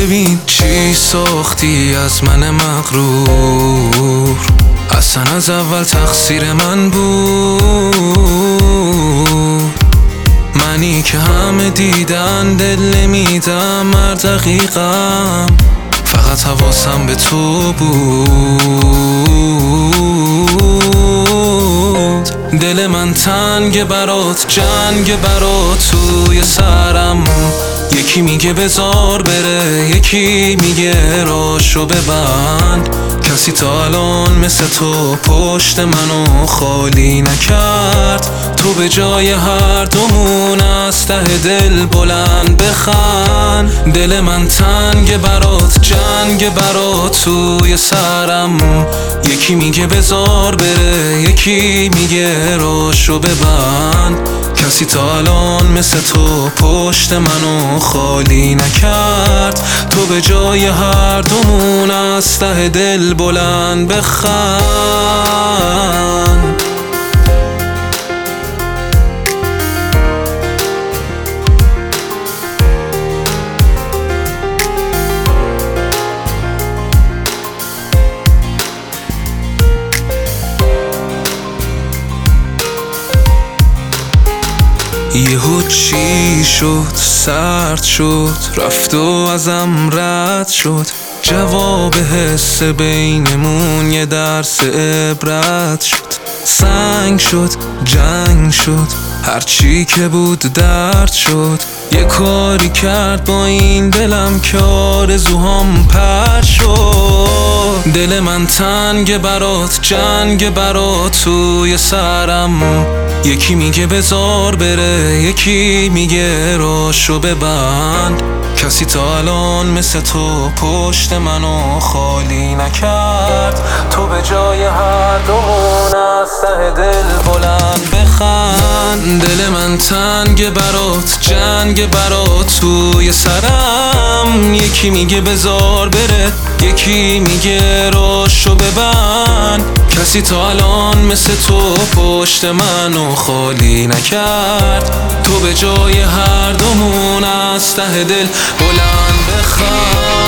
ببین چی ساختی از من مغرور، اصلا از اول تقصیر من بود. منی که همه دیدن دل نمیدم هر دقیقم، فقط حواسم به تو بود. دل من تنگ برات، جنگ برات توی سرم. یکی میگه بذار بره، یکی میگه راشو ببند. کسی تا الان مثل تو پشت منو خالی نکرد. تو به جای هر دومون از ته دل بلند بخند. دل من تنگ برات، جنگ برات توی سرم. یکی میگه بذار بره، یکی میگه راشو ببند. کسی تا الان مثل تو پشت منو خالی نکرد. تو به جای هر دومون از ته دل بلند بخند. یهو چی شد؟ سرد شد، رفت و ازم رد شد. جواب حس بینمون یه درس عبرت شد. سنگ شد، جنگ شد، هرچی که بود درد شد. یه کاری کرد با این دلم که آرزوهام پرت شد. دل من تنگ برات، جنگ برات توی سرم. یکی میگه بذار بره، یکی میگه راشو ببند. کسی تا الان مثل تو پشت منو خالی نکرد. تو به جای هر دومون از ته دل بلند بخند. دل من تنگ برات، جنگ برات توی سرم. یکی میگه بذار بره، یکی میگه راشو ببند. کسی تا الان مثل تو پشت منو خالی نکرد. تو به جای هر دومون از ته دل بلند بخند.